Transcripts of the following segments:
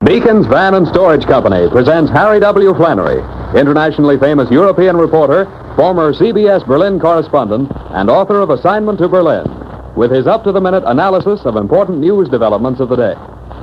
Beacon's Van and Storage Company presents Harry W. Flannery, internationally famous European reporter, former CBS Berlin correspondent, and author of Assignment to Berlin, with his up-to-the-minute analysis of important news developments of the day.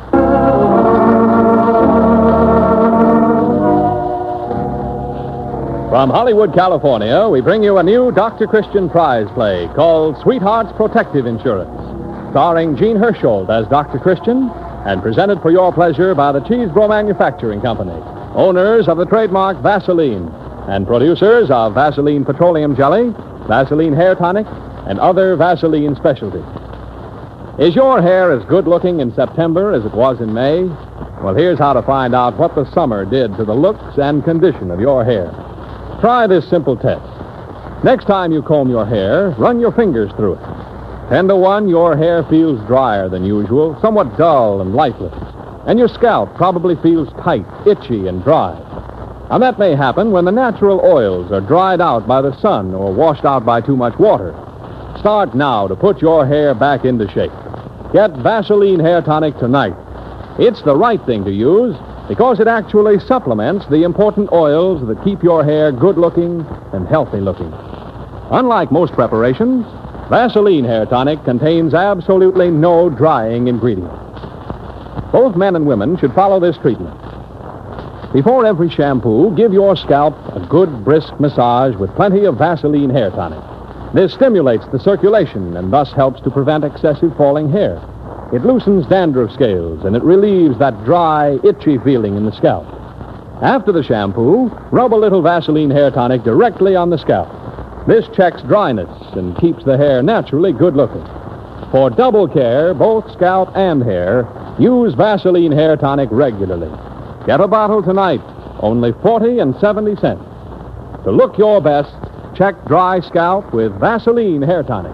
From Hollywood, California, we bring you a new Dr. Christian prize play called Sweetheart's Protective Insurance, starring Gene Hersholt as Dr. Christian, and presented for your pleasure by the Cheesebro Manufacturing Company, owners of the trademark Vaseline, and producers of Vaseline Petroleum Jelly, Vaseline Hair Tonic, and other Vaseline specialties. Is your hair as good-looking in September as it was in May? Well, here's how to find out what the summer did to the looks and condition of your hair. Try this simple test. Next time you comb your hair, run your fingers through it. 10 to 1, your hair feels drier than usual, somewhat dull and lifeless. And your scalp probably feels tight, itchy, and dry. Now, that may happen when the natural oils are dried out by the sun or washed out by too much water. Start now to put your hair back into shape. Get Vaseline Hair Tonic tonight. It's the right thing to use because it actually supplements the important oils that keep your hair good-looking and healthy-looking. Unlike most preparations, Vaseline Hair Tonic contains absolutely no drying ingredients. Both men and women should follow this treatment. Before every shampoo, give your scalp a good, brisk massage with plenty of Vaseline Hair Tonic. This stimulates the circulation and thus helps to prevent excessive falling hair. It loosens dandruff scales, and it relieves that dry, itchy feeling in the scalp. After the shampoo, rub a little Vaseline Hair Tonic directly on the scalp. This checks dryness and keeps the hair naturally good-looking. For double care, both scalp and hair, use Vaseline Hair Tonic regularly. Get a bottle tonight, only 40 and 70 cents. To look your best, check dry scalp with Vaseline Hair Tonic.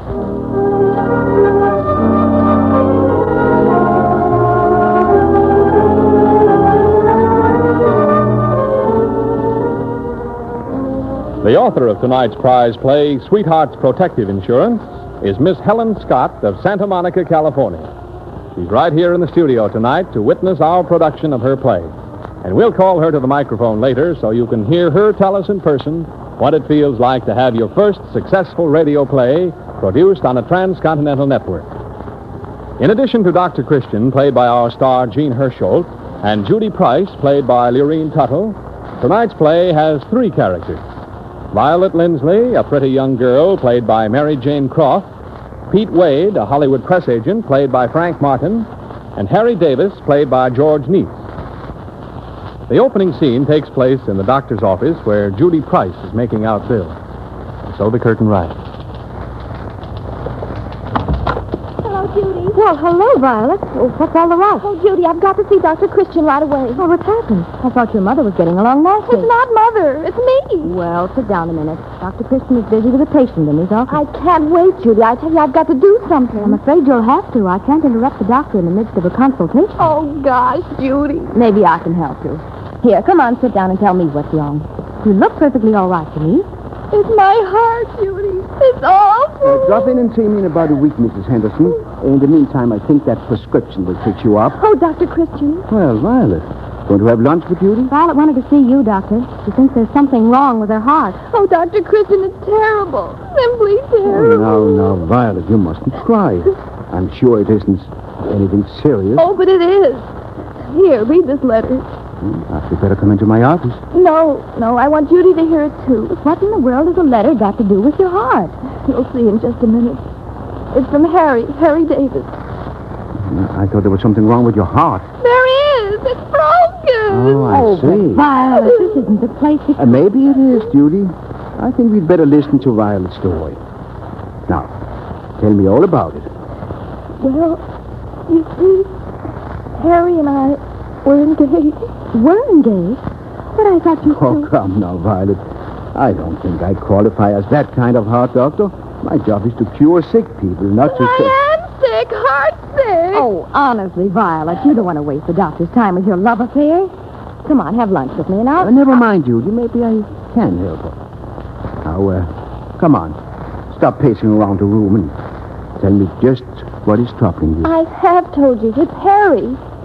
The author of tonight's prize play, Sweetheart's Protective Insurance, is Miss Helen Scott of Santa Monica, California. She's right here in the studio tonight to witness our production of her play. And we'll call her to the microphone later so you can hear her tell us in person what it feels like to have your first successful radio play produced on a transcontinental network. In addition to Dr. Christian, played by our star Gene Hersholt, and Judy Price, played by Lurene Tuttle, tonight's play has 3 characters. Violet Lindsley, a pretty young girl, played by Mary Jane Croft, Pete Wade, a Hollywood press agent, played by Frank Martin, and Harry Davis, played by George Neitz. The opening scene takes place in the doctor's office where Judy Price is making out bills. And so the curtain rises. Hello, Judy. Well, hello, Violet. Oh, what's all the rush? Oh, Judy, I've got to see Dr. Christian right away. Oh, what's happened? I thought your mother was getting along nicely. It's not Mother. It's me. Well, sit down a minute. Dr. Christian is busy with a patient in his office. I can't wait, Judy. I tell you, I've got to do something. I'm afraid you'll have to. I can't interrupt the doctor in the midst of a consultation. Oh, gosh, Judy. Maybe I can help you. Here, come on, sit down and tell me what's wrong. You look perfectly all right to me. It's my heart, Judy. It's awful. Drop in and see me in about a week, Mrs. Henderson. In the meantime, I think that prescription will fix you up. Oh, Dr. Christian. Well, Violet, going to have lunch with Judy? Violet wanted to see you, Doctor. She thinks there's something wrong with her heart. Oh, Dr. Christian, it's terrible. Simply terrible. Oh, now, Violet, you mustn't cry. I'm sure it isn't anything serious. Oh, but it is. Here, read this letter. You better come into my office. No, I want Judy to hear it, too. What in the world has a letter got to do with your heart? You'll see in just a minute. It's from Harry Davis. I thought there was something wrong with your heart. There is. It's broken. Oh, I see. Violet, this isn't the place to... Maybe it is, Judy. I think we'd better listen to Violet's story. Now, tell me all about it. Well, you see, Harry and I were engaged. We're engaged? But I thought you Oh, come now, Violet. I don't think I qualify as that kind of heart doctor. My job is to cure sick people, not to... I am sick, heart sick. Oh, honestly, Violet, you don't want to waste the doctor's time with your love affair. Come on, have lunch with me, and I'll... never mind, Judy. Maybe I can help her. Now, come on. Stop pacing around the room and tell me just what is troubling you. I have told you. It's Harry.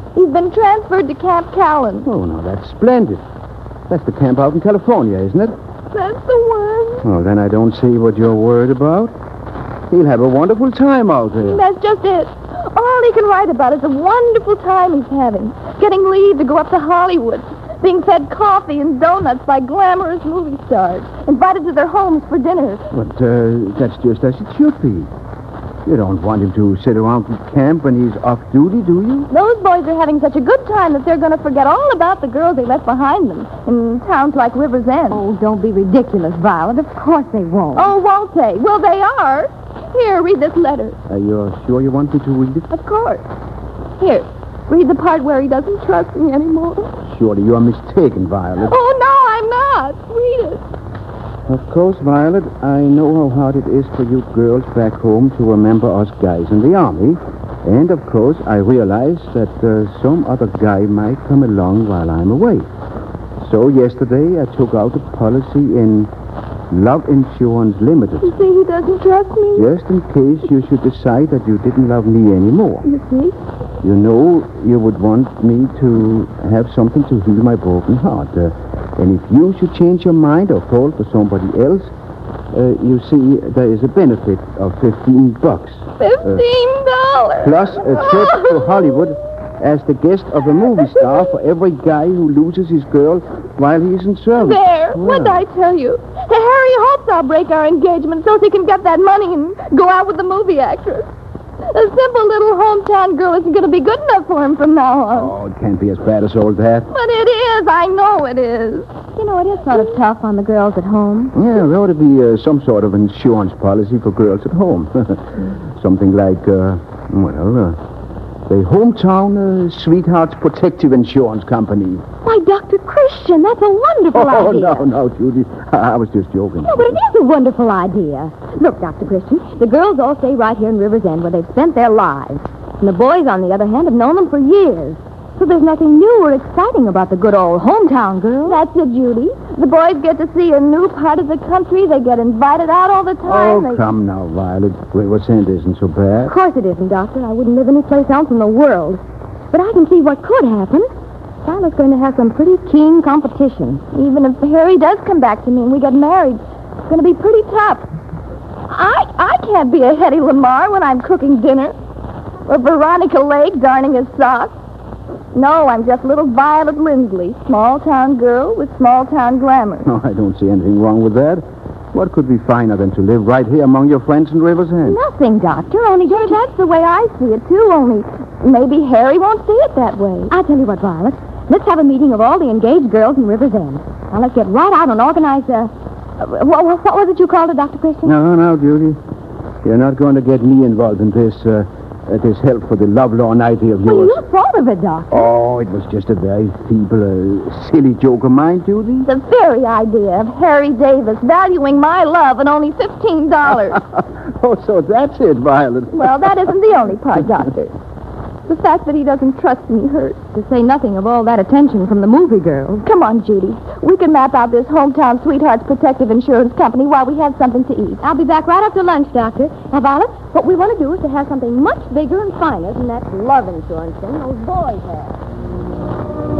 He's been transferred to Camp Callan. Oh, no, that's splendid. That's the camp out in California, isn't it? That's the one. Oh, then I don't see what you're worried about. He'll have a wonderful time out there. That's just it. All he can write about is the wonderful time he's having. Getting leave to go up to Hollywood. Being fed coffee and donuts by glamorous movie stars. Invited to their homes for dinner. But that's just as it should be. You don't want him to sit around at camp when he's off duty, do you? Those boys are having such a good time that they're going to forget all about the girls they left behind them in towns like River's End. Oh, don't be ridiculous, Violet. Of course they won't. Oh, won't they? Well, they are. Here, read this letter. Are you sure you want me to read it? Of course. Here, read the part where he doesn't trust me anymore. Surely you're mistaken, Violet. Oh, no, I'm not. Read it. Of course, Violet, I know how hard it is for you girls back home to remember us guys in the Army. And, of course, I realize that some other guy might come along while I'm away. So yesterday I took out a policy in Love Insurance Limited. You see, he doesn't trust me. Just in case you should decide that you didn't love me anymore. You see? You know, you would want me to have something to heal my broken heart. And if you should change your mind or fall for somebody else, you see, there is a benefit of $15. $15. Plus a trip to Hollywood as the guest of a movie star for every guy who loses his girl while he's in service. There. What'd I tell you? Harry hopes I'll break our engagement so he can get that money and go out with the movie actress. A simple little hometown girl isn't going to be good enough for him from now on. Oh, it can't be as bad as all that. But it is. I know it is. You know, it is sort of tough on the girls at home. Yeah, there ought to be some sort of insurance policy for girls at home. Something like, the Hometown Sweethearts Protective Insurance Company. Why, Dr. Christian, that's a wonderful idea. Oh, no, Judy. I was just joking. No, but it is a wonderful idea. Look, Dr. Christian, the girls all stay right here in River's End where they've spent their lives. And the boys, on the other hand, have known them for years. So there's nothing new or exciting about the good old hometown girl. That's it, Judy. The boys get to see a new part of the country. They get invited out all the time. Oh, come now, Violet. River's End isn't so bad. Of course it isn't, Doctor. I wouldn't live any place else in the world. But I can see what could happen. Violet's going to have some pretty keen competition. Even if Harry does come back to me and we get married, it's going to be pretty tough. I can't be a Hetty Lamar when I'm cooking dinner. Or Veronica Lake darning his socks. No, I'm just little Violet Lindley, small-town girl with small-town glamour. Oh, I don't see anything wrong with that. What could be finer than to live right here among your friends in River's End? Nothing, Doctor, only just... That's the way I see it, too, only maybe Harry won't see it that way. I'll tell you what, Violet. Let's have a meeting of all the engaged girls in River's End. Now, let's get right out and organize what was it you called it, Dr. Christian? No, Judy. You're not going to get me involved in this help for the lovelorn idea of Well, yours. you thought of it, Doctor. Oh, it was just a very feeble, silly joke of mine, Judy. The very idea of Harry Davis valuing my love at only $15. Oh, so that's it, Violet. Well, that isn't the only part, Doctor. The fact that he doesn't trust me hurts. To say nothing of all that attention from the movie girls. Come on, Judy. We can map out this Hometown Sweethearts Protective Insurance Company while we have something to eat. I'll be back right after lunch, Doctor. Now, Violet, what we want to do is to have something much bigger and finer than that love insurance thing those boys have.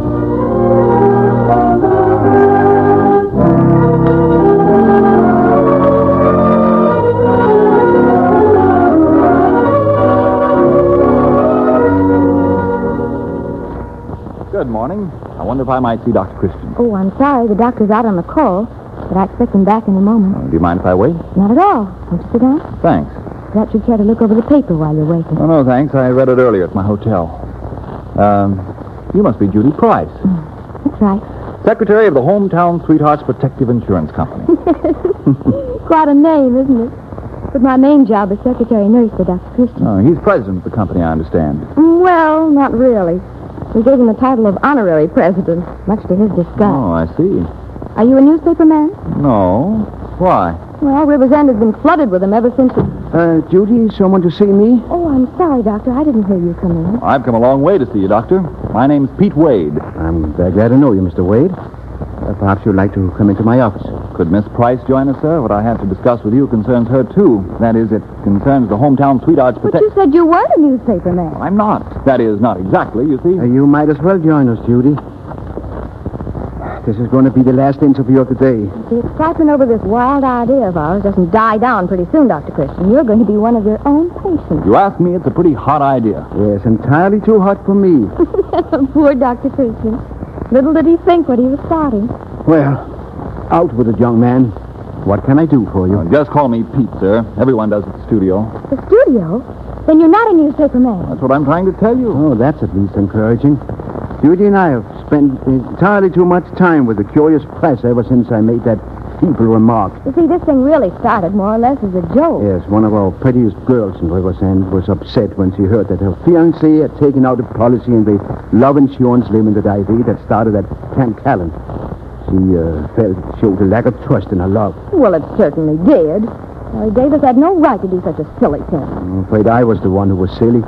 Good morning. I wonder if I might see Dr. Christian. Oh, I'm sorry. The doctor's out on a call, but I expect him back in a moment. Do you mind if I wait? Not at all. Won't you sit down? Thanks. Perhaps you'd care to look over the paper while you're waiting. Oh, no, thanks. I read it earlier at my hotel. You must be Judy Price, That's right. Secretary of the Hometown Sweethearts Protective Insurance Company. Quite a name, isn't it? But my main job is secretary nurse for Dr. Christian. Oh, he's president of the company, I understand. Well, not really. We gave him the title of honorary president, much to his disgust. Oh, I see. Are you a newspaper man? No. Why? Well, River's End has been flooded with them ever since... Judy, someone to see me? Oh, I'm sorry, Doctor. I didn't hear you come in. I've come a long way to see you, Doctor. My name's Pete Wade. I'm very glad to know you, Mr. Wade. Perhaps you'd like to come into my office. Could Miss Price join us, sir? What I have to discuss with you concerns her, too. That is, it concerns the hometown sweethearts But you said you weren't a newspaper man. I'm not. That is, not exactly, you see. You might as well join us, Judy. This is going to be the last interview of the day. The excitement over this wild idea of ours doesn't die down pretty soon, Dr. Christian. You're going to be one of your own patients. You ask me, it's a pretty hot idea. Yes, entirely too hot for me. Poor Dr. Christian. Little did he think what he was starting. Well, out with it, young man. What can I do for you? Just call me Pete, sir. Everyone does at the studio. The studio? Then you're not a newspaper man. That's what I'm trying to tell you. Oh, that's at least encouraging. Judy and I have spent entirely too much time with the curious press ever since I made that feeble remark. You see, this thing really started more or less as a joke. Yes, one of our prettiest girls in Riversend was upset when she heard that her fiancé had taken out a policy in the love insurance limited IV that started at Camp Callan. She felt it showed a lack of trust in her love. Well, it certainly did. Harry Davis had no right to do such a silly thing. I'm afraid I was the one who was silly.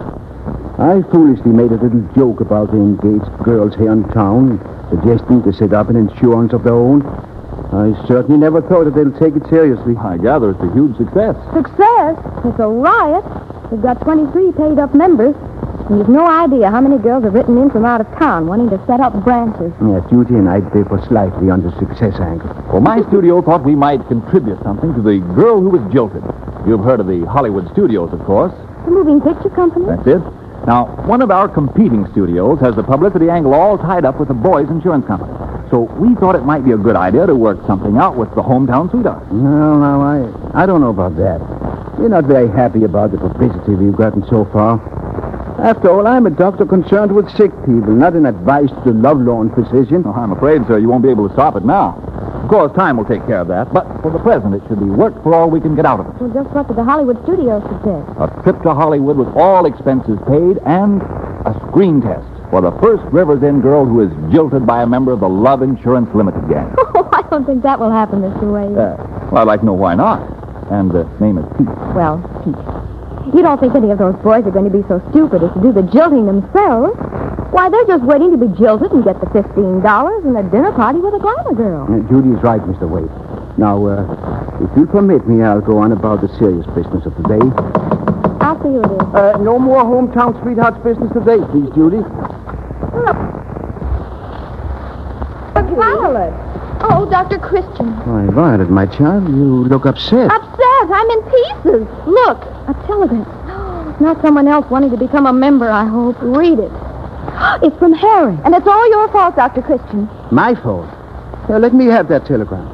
I foolishly made a little joke about the engaged girls here in town, suggesting to set up an insurance of their own. I certainly never thought that they'll take it seriously. I gather it's a huge success. Success? It's a riot. We've got 23 paid-up members. And you've no idea how many girls have written in from out of town wanting to set up branches. Yeah, Judy and I differ slightly on the success angle. Well, my studio thought we might contribute something to the girl who was jilted. You've heard of the Hollywood Studios, of course. The moving picture company? That's it. Now, one of our competing studios has the publicity angle all tied up with the boys' insurance company. So we thought it might be a good idea to work something out with the hometown sweethearts. No, I don't know about that. We're not very happy about the publicity we've gotten so far. After all, I'm a doctor concerned with sick people, not an advice to the lovelorn physician. Oh, I'm afraid, sir, you won't be able to stop it now. Of course, time will take care of that, but for the present, it should be work for all we can get out of it. Well, just what did the Hollywood studios suggest? A trip to Hollywood with all expenses paid and a screen test for the first Rivers End girl who is jilted by a member of the Love Insurance Limited gang. Oh, I don't think that will happen, Mr. Wade. Well, I'd like to know why not. And the name is Pete. Well, Pete, you don't think any of those boys are going to be so stupid as to do the jilting themselves? Why, they're just waiting to be jilted and get the $15 and a dinner party with a glamour girl. Judy's right, Mr. Wade. Now, if you'll permit me, I'll go on about the serious business of the day. I'll see who it is. No more hometown sweethearts business today, please, Judy. Violet. Oh, Dr. Christian. Why, Violet, my child, you look upset. Upset. I'm in pieces. Look. A telegram. Not someone else wanting to become a member, I hope. Read it. It's from Harry. And it's all your fault, Dr. Christian. My fault? Let me have that telegram.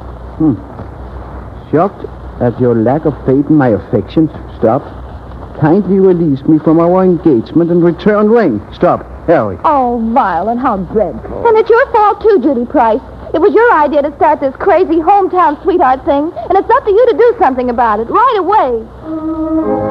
Shocked at your lack of faith in my affections. Stop. Kindly release me from our engagement and return ring. Stop. Harry. Oh, Violet, how dreadful. And it's your fault, too, Judy Price. It was your idea to start this crazy hometown sweetheart thing, and it's up to you to do something about it right away.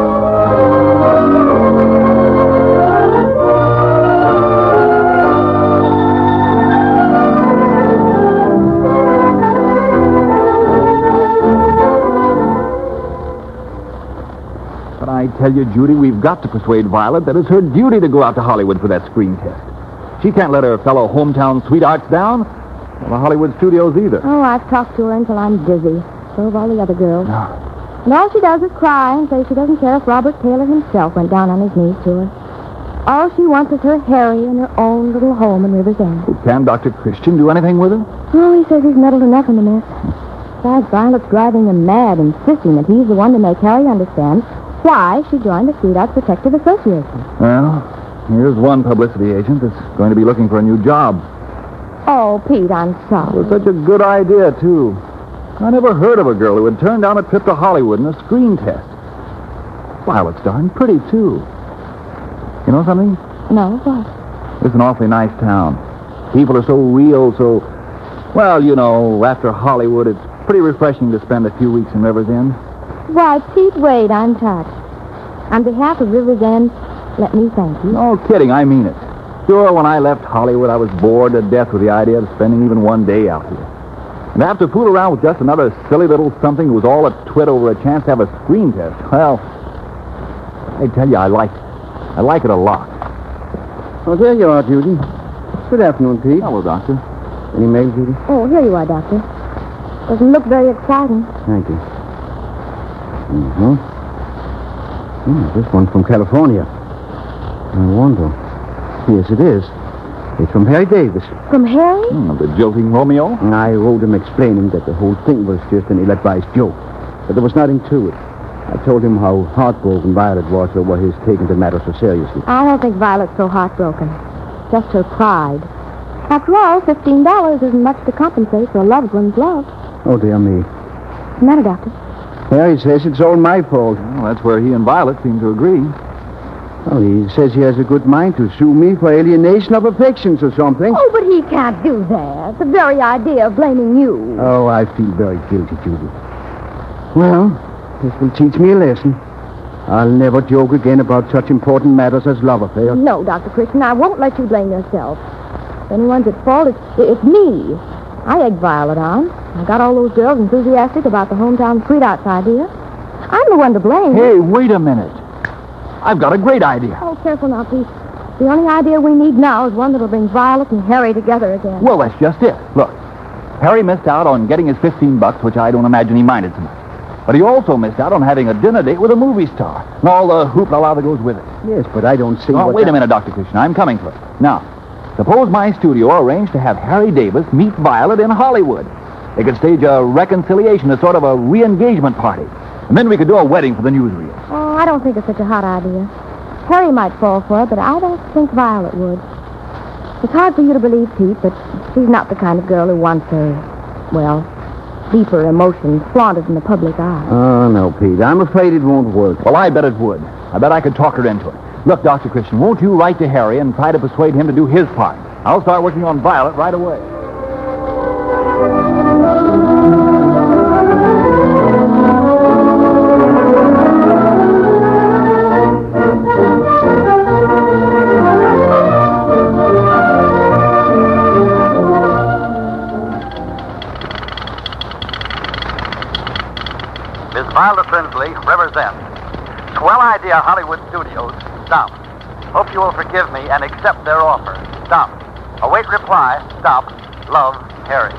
But I tell you, Judy, we've got to persuade Violet that it's her duty to go out to Hollywood for that screen test. She can't let her fellow hometown sweethearts down. Well, the Hollywood studios either. Oh, I've talked to her until I'm dizzy. So have all the other girls. No. And all she does is cry and say she doesn't care if Robert Taylor himself went down on his knees to her. All she wants is her Harry and her own little home in Rivers End. Well, can Dr. Christian do anything with her? Oh, he says he's meddled enough in the mess. Besides, Violet's driving him mad, insisting that he's the one to make Harry understand why she joined the Sweethearts Protective Association. Well, here's one publicity agent that's going to be looking for a new job. Oh, Pete, I'm sorry. It was such a good idea, too. I never heard of a girl who would turn down a trip to Hollywood in a screen test. Violet's darn pretty, too. You know something? No, what? It's an awfully nice town. People are so real, so... Well, you know, after Hollywood, it's pretty refreshing to spend a few weeks in Rivers End. Why, Pete Wade, I'm touched. On behalf of Rivers End, let me thank you. No kidding, I mean it. Sure, when I left Hollywood, I was bored to death with the idea of spending even one day out here. And to have to fool around with just another silly little something who was all a twit over a chance to have a screen test, well, I tell you, I like it. I like it a lot. Oh, there you are, Judy. Good afternoon, Pete. Hello, Doctor. Any mail, Judy? Oh, here you are, Doctor. Doesn't look very exciting. Thank you. This one's from California. I wonder. Yes, it is. It's from Harry Davis. From Harry? The jilting Romeo? I wrote him explaining that the whole thing was just an ill-advised joke. But there was nothing to it. I told him how heartbroken Violet was over his taking the matter so seriously. I don't think Violet's so heartbroken. Just her pride. After all, $15 isn't much to compensate for a loved one's love. Oh, dear me. What's the matter, Doctor? Harry says it's all my fault. Well, that's where he and Violet seem to agree. Well, he says he has a good mind to sue me for alienation of affections or something. Oh, but he can't do that. The very idea of blaming you. Oh, I feel very guilty, Judy. Well, this will teach me a lesson. I'll never joke again about such important matters as love affairs. No, Dr. Christian, I won't let you blame yourself. If anyone's at fault, it's me. I egged Violet on. I got all those girls enthusiastic about the hometown sweethearts idea. I'm the one to blame. Hey, wait a minute. I've got a great idea. Oh, careful now, Pete. The only idea we need now is one that'll bring Violet and Harry together again. Well, that's just it. Look, Harry missed out on getting his $15, which I don't imagine he minded so much. But he also missed out on having a dinner date with a movie star and all the hoopla that goes with it. Yes, but I don't see Wait a minute, Dr. Christian. I'm coming to it. Now, suppose my studio arranged to have Harry Davis meet Violet in Hollywood. They could stage a reconciliation, a sort of a re-engagement party. And then we could do a wedding for the newsreel. Oh, I don't think it's such a hot idea. Harry might fall for it, but I don't think Violet would. It's hard for you to believe, Pete, but she's not the kind of girl who wants her, well, deeper emotions flaunted in the public eye. Oh, no, Pete. I'm afraid it won't work. Well, I bet it would. I bet I could talk her into it. Look, Dr. Christian, won't you write to Harry and try to persuade him to do his part? I'll start working on Violet right away. Violet Lindsley, Rivers End. Swell Idea Hollywood Studios, stop. Hope you will forgive me and accept their offer. Stop. Await reply. Stop. Love, Harry.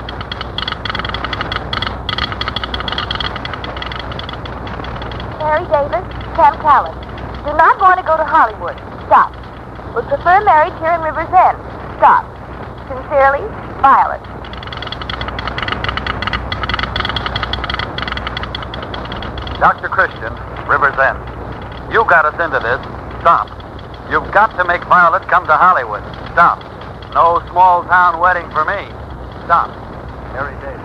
Harry Davis, Sam Callan. Do not want to go to Hollywood. Stop. Would prefer marriage here in Rivers End. Stop. Sincerely, Violet. Dr. Christian, Rivers End. You got us into this. Stop. You've got to make Violet come to Hollywood. Stop. No small town wedding for me. Stop. Harry Davis.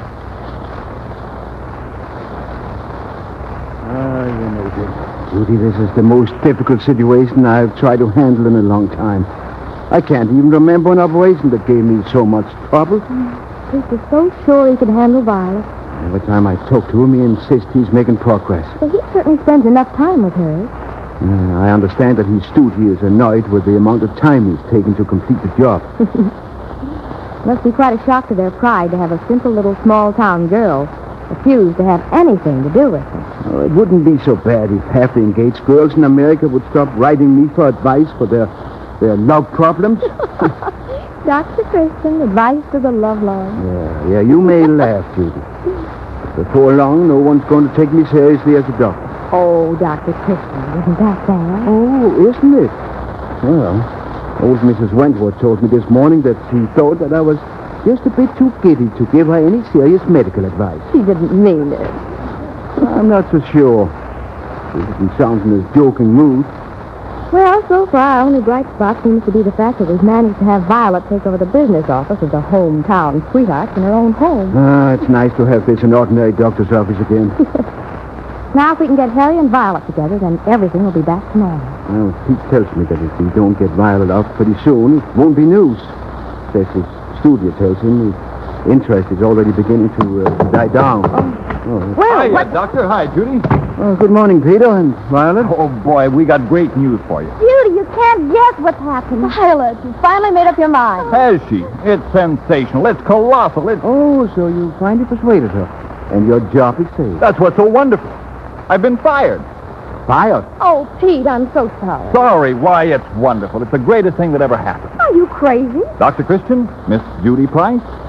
Judy, this is the most difficult situation I've tried to handle in a long time. I can't even remember an operation that gave me so much trouble. Pete was so sure he could handle Violet. Every time I talk to him, he insists he's making progress. Well, he certainly spends enough time with her. I understand that his stooge is annoyed with the amount of time he's taken to complete the job. Must be quite a shock to their pride to have a simple little small-town girl refuse to have anything to do with them. Oh, it wouldn't be so bad if half the engaged girls in America would stop writing me for advice for their love problems. Dr. Christian, advice to the love love. Yeah, you may laugh, Judy. Before long, no one's going to take me seriously as a doctor. Oh, Dr. Christian, isn't that sad? Oh, isn't it? Well, old Mrs. Wentworth told me this morning that she thought that I was just a bit too giddy to give her any serious medical advice. She didn't mean it. I'm not so sure. She didn't sound in a joking mood. Well, so far, our only bright spot seems to be the fact that we've managed to have Violet take over the business office of the hometown sweethearts in her own home. It's nice to have this in ordinary doctor's office again. Now, if we can get Harry and Violet together, then everything will be back to normal. Well, Pete tells me that if we don't get Violet out pretty soon, it won't be news. Says his studio tells him his interest is already beginning to die down. Well, Hi, Doctor. Hi, Judy. Oh, good morning, Peter and Violet. Oh, boy, we got great news for you. Judy, you can't guess what's happened. Violet, you finally made up your mind. Has she? It's sensational. It's colossal. Oh, so you finally persuaded her. And your job is saved. That's what's so wonderful. I've been fired. Fired? Oh, Pete, I'm so sorry. Sorry. Why, it's wonderful. It's the greatest thing that ever happened. Are you crazy? Dr. Christian, Miss Judy Price,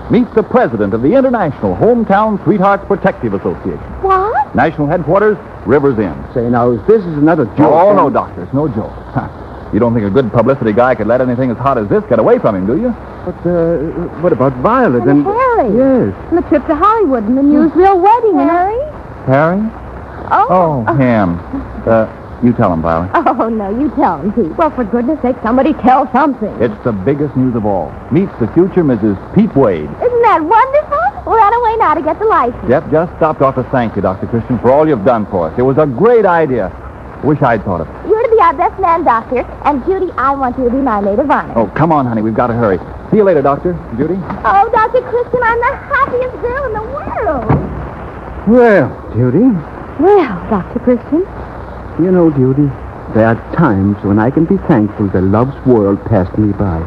Meet the president of the International Hometown Sweethearts Protective Association. What? National headquarters, Rivers End. Say, now, this is another joke. Oh, no, Doctor, it's no joke. You don't think a good publicity guy could let anything as hot as this get away from him, do you? But, what about Violet And Harry. Yes. And the trip to Hollywood and the newsreel wedding. Harry? Harry? Oh, him. You tell him, Violet. Oh, no, you tell him, Pete. Well, for goodness sake, somebody tell something. It's the biggest news of all. Meets the future Mrs. Pete Wade. Isn't that wonderful? We're on our way now to get the license. Yep, just stopped off to thank you, Dr. Christian, for all you've done for us. It was a great idea. Wish I'd thought of it. You're to be our best man, Doctor. And, Judy, I want you to be my maid of honor. Oh, come on, honey. We've got to hurry. See you later, Doctor. Judy? Oh, Dr. Christian, I'm the happiest girl in the world. Well, Judy, Well, Dr. Christian. you know, Judy, there are times when I can be thankful that love's world passed me by.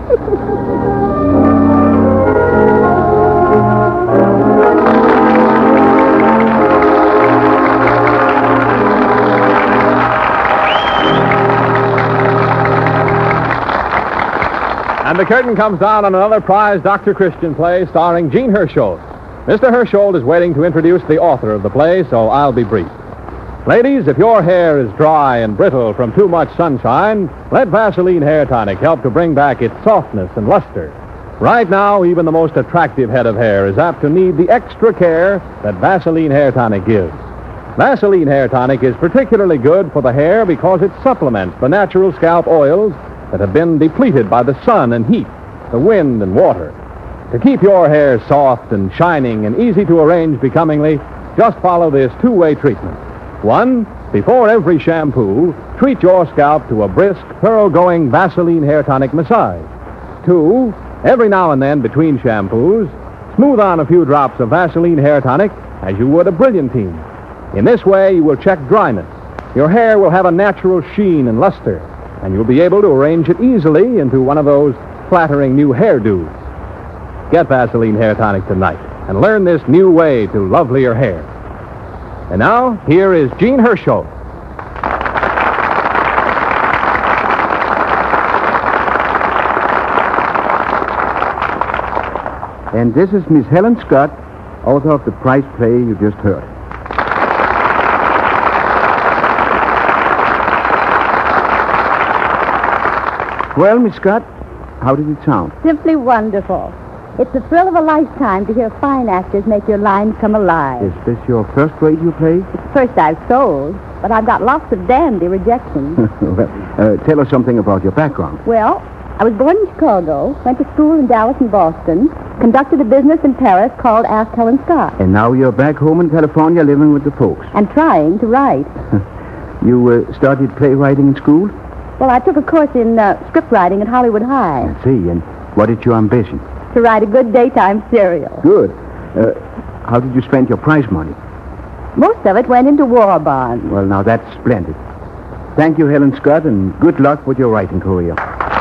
And the curtain comes down on another prize Dr. Christian play starring Gene Hersholt. Mr. Hersholt is waiting to introduce the author of the play, so I'll be brief. Ladies, if your hair is dry and brittle from too much sunshine, let Vaseline Hair Tonic help to bring back its softness and luster. Right now, even the most attractive head of hair is apt to need the extra care that Vaseline Hair Tonic gives. Vaseline Hair Tonic is particularly good for the hair because it supplements the natural scalp oils that have been depleted by the sun and heat, the wind and water. To keep your hair soft and shining and easy to arrange becomingly, just follow this two-way treatment. 1, before every shampoo, treat your scalp to a brisk, thorough-going Vaseline Hair Tonic massage. 2, every now and then between shampoos, smooth on a few drops of Vaseline Hair Tonic as you would a Brilliantine. In this way, you will check dryness. Your hair will have a natural sheen and luster, and you'll be able to arrange it easily into one of those flattering new hairdos. Get Vaseline Hair Tonic tonight and learn this new way to lovelier hair. And now, here is Gene Hersholt. And this is Miss Helen Scott, author of the prize play you just heard. Well, Miss Scott, how did it sound? Simply wonderful. It's the thrill of a lifetime to hear fine actors make your lines come alive. Is this your first radio play? First I've sold, but I've got lots of dandy rejections. Well, tell us something about your background. Well, I was born in Chicago, went to school in Dallas and Boston, conducted a business in Paris called Ask Helen Scott, And now you're back home in California living with the folks. and trying to write. You started playwriting in school? Well, I took a course in script writing at Hollywood High I see. And what is your ambition? to write a good daytime serial. Good. How did you spend your prize money? Most of it went into war bonds. Well, now that's splendid. Thank you, Helen Scott, and good luck with your writing career.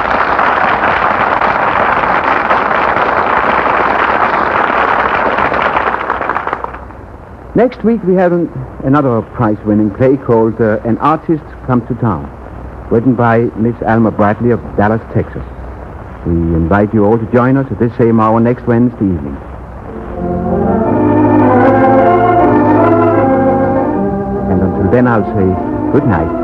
Next week, we have another prize-winning play called An Artist Comes to Town, written by Miss Alma Bradley of Dallas, Texas. We invite you all to join us at this same hour next Wednesday evening. And until then, I'll say good night.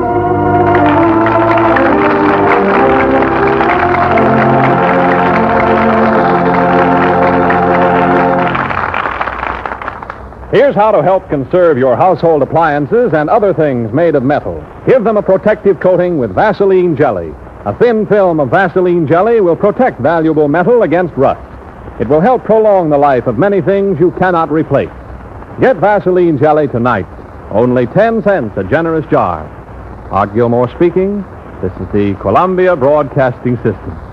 Here's how to help conserve your household appliances and other things made of metal. Give them a protective coating with Vaseline Jelly. A thin film of Vaseline Jelly will protect valuable metal against rust. It will help prolong the life of many things you cannot replace. Get Vaseline Jelly tonight. Only 10 cents a generous jar. Art Gilmore speaking. This is the Columbia Broadcasting System.